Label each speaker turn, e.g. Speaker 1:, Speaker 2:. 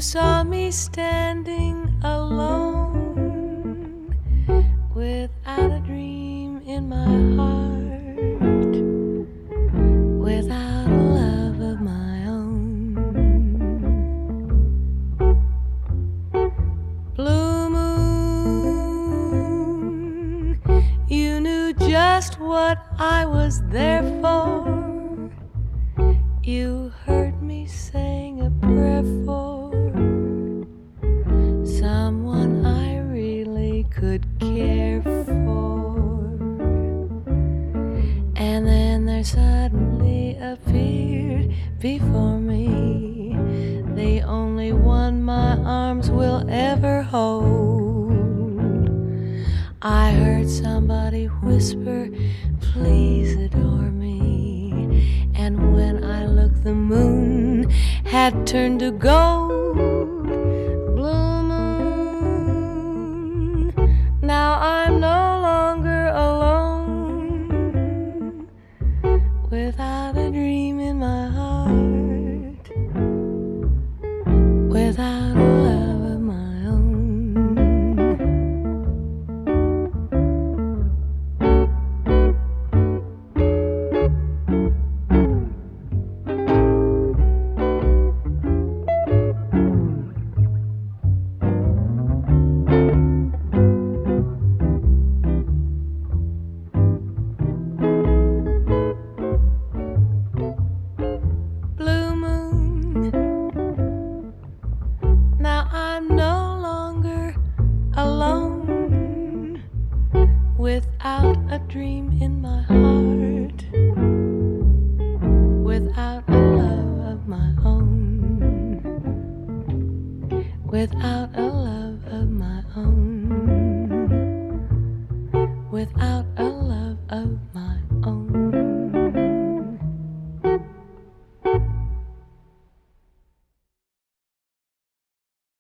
Speaker 1: saw me standing alone without a dream in my heart, without a love of my own. Blue moon, you knew just what I was there for. You heard me sing a prayer for someone I really could care for. And then there suddenly appeared before me the only one my arms will ever hold. I heard somebody whisper, please adore me. And when I looked, the moon had turned to gold. Blue moon, now I'm no longer alone, without a dream in my heart, without a love of my own. Without a dream in my heart, without a love of my own, without a love of my own, without